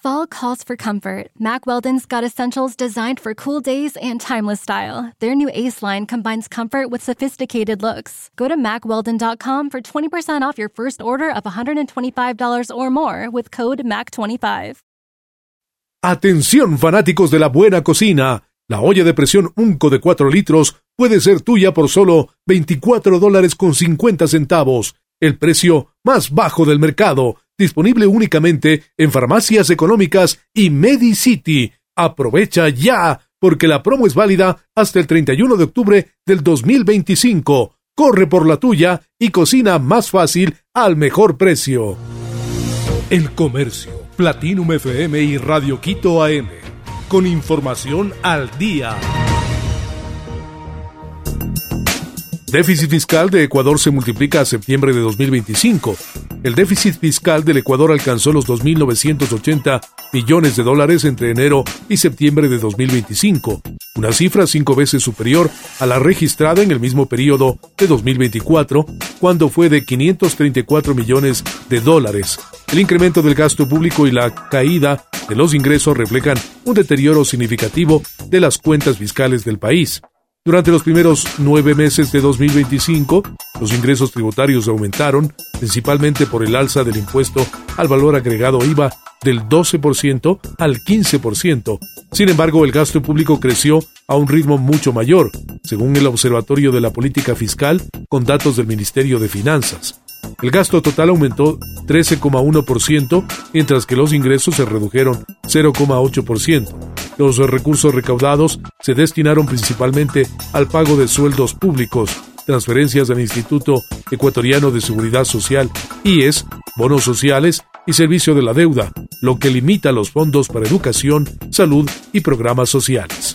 Fall calls for comfort. Mack Weldon's got essentials designed for cool days and timeless style. Their new Ace line combines comfort with sophisticated looks. Go to MackWeldon.com for 20% off your first order of $125 or more with code MAC25. Atención, fanáticos de la buena cocina. La olla de presión Unco de 4 litros puede ser tuya por solo $24.50. El precio más bajo del mercado. Disponible únicamente en farmacias económicas y MediCity. Aprovecha ya, porque la promo es válida hasta el 31 de octubre del 2025. Corre por la tuya y cocina más fácil al mejor precio. El Comercio, Platinum FM y Radio Quito AM. Con información al día. Déficit fiscal de Ecuador se multiplica a septiembre de 2025. El déficit fiscal del Ecuador alcanzó los $2.980 millones entre enero y septiembre de 2025, una cifra 5 veces superior a la registrada en el mismo periodo de 2024, cuando fue de $534 millones. El incremento del gasto público y la caída de los ingresos reflejan un deterioro significativo de las cuentas fiscales del país. Durante los primeros 9 meses de 2025, los ingresos tributarios aumentaron, principalmente por el alza del impuesto al valor agregado IVA del 12% al 15%. Sin embargo, el gasto público creció a un ritmo mucho mayor, según el Observatorio de la Política Fiscal, con datos del Ministerio de Finanzas. El gasto total aumentó 13,1%, mientras que los ingresos se redujeron 0,8%. Los recursos recaudados se destinaron principalmente al pago de sueldos públicos, transferencias al Instituto Ecuatoriano de Seguridad Social, IES, bonos sociales y servicio de la deuda, lo que limita los fondos para educación, salud y programas sociales.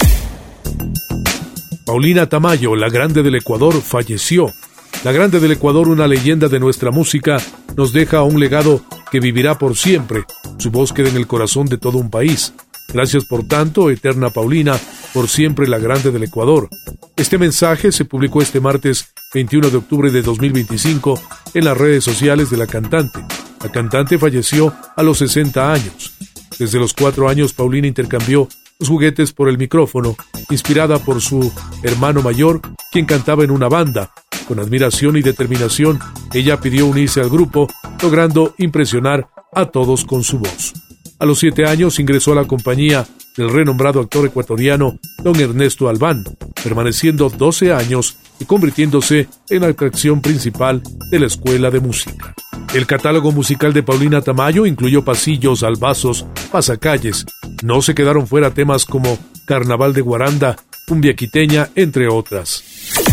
Paulina Tamayo, la Grande del Ecuador, falleció. La Grande del Ecuador, una leyenda de nuestra música, nos deja un legado que vivirá por siempre. Su voz queda en el corazón de todo un país. Gracias por tanto, eterna Paulina, por siempre la Grande del Ecuador. Este mensaje se publicó este martes 21 de octubre de 2025 en las redes sociales de la cantante. La cantante falleció a los 60 años. Desde los 4 años, Paulina intercambió los juguetes por el micrófono, inspirada por su hermano mayor, quien cantaba en una banda. Con admiración y determinación, ella pidió unirse al grupo, logrando impresionar a todos con su voz. A los 7 años ingresó a la compañía del renombrado actor ecuatoriano don Ernesto Albán, permaneciendo 12 años y convirtiéndose en la atracción principal de la escuela de música. El catálogo musical de Paulina Tamayo incluyó pasillos, albazos, pasacalles. No se quedaron fuera temas como Carnaval de Guaranda, Cumbia Quiteña, entre otras.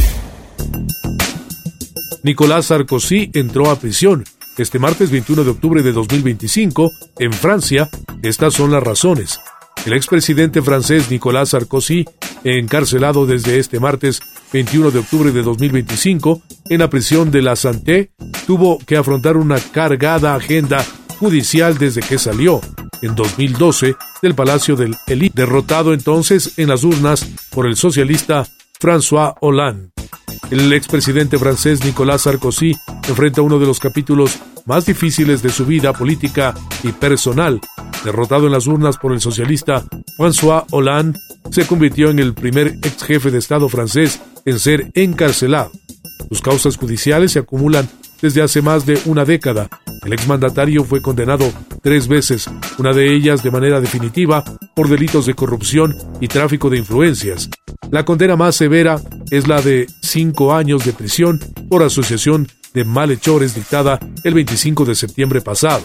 Nicolás Sarkozy entró a prisión este martes 21 de octubre de 2025 en Francia. Estas son las razones. El expresidente francés Nicolás Sarkozy, encarcelado desde este martes 21 de octubre de 2025 en la prisión de La Santé, tuvo que afrontar una cargada agenda judicial desde que salió en 2012 del Palacio del Élysée, derrotado entonces en las urnas por el socialista François Hollande. El expresidente francés Nicolás Sarkozy enfrenta uno de los capítulos más difíciles de su vida política y personal. Derrotado en las urnas por el socialista François Hollande, se convirtió en el primer ex jefe de Estado francés en ser encarcelado. Sus causas judiciales se acumulan desde hace más de una década. El exmandatario fue condenado 3 veces, una de ellas de manera definitiva por delitos de corrupción y tráfico de influencias. La condena más severa es la de 5 años de prisión por asociación de malhechores dictada el 25 de septiembre pasado.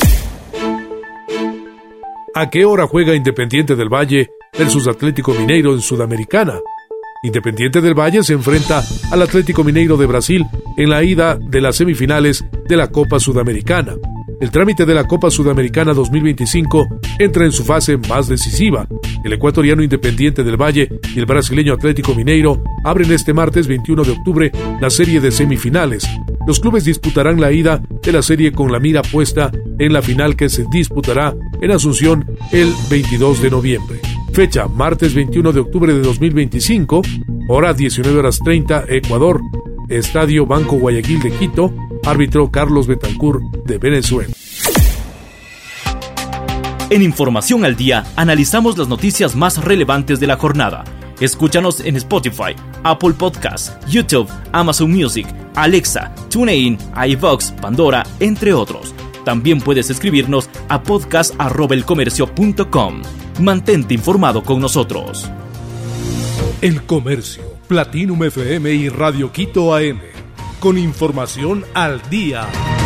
¿A qué hora juega Independiente del Valle versus Atlético Mineiro en Sudamericana? Independiente del Valle se enfrenta al Atlético Mineiro de Brasil en la ida de las semifinales de la Copa Sudamericana. El trámite de la Copa Sudamericana 2025 entra en su fase más decisiva. El ecuatoriano Independiente del Valle y el brasileño Atlético Mineiro abren este martes 21 de octubre la serie de semifinales. Los clubes disputarán la ida de la serie con la mira puesta en la final que se disputará en Asunción el 22 de noviembre. Fecha, martes 21 de octubre de 2025, hora 19:30, Ecuador, Estadio Banco Guayaquil de Quito, árbitro Carlos Betancur de Venezuela. En Información al Día analizamos las noticias más relevantes de la jornada. Escúchanos en Spotify, Apple Podcasts, YouTube, Amazon Music, Alexa, TuneIn, iVoox, Pandora, entre otros. También puedes escribirnos a podcast@elcomercio.com. Mantente informado con nosotros. El Comercio, Platinum FM y Radio Quito AM. Con información al día.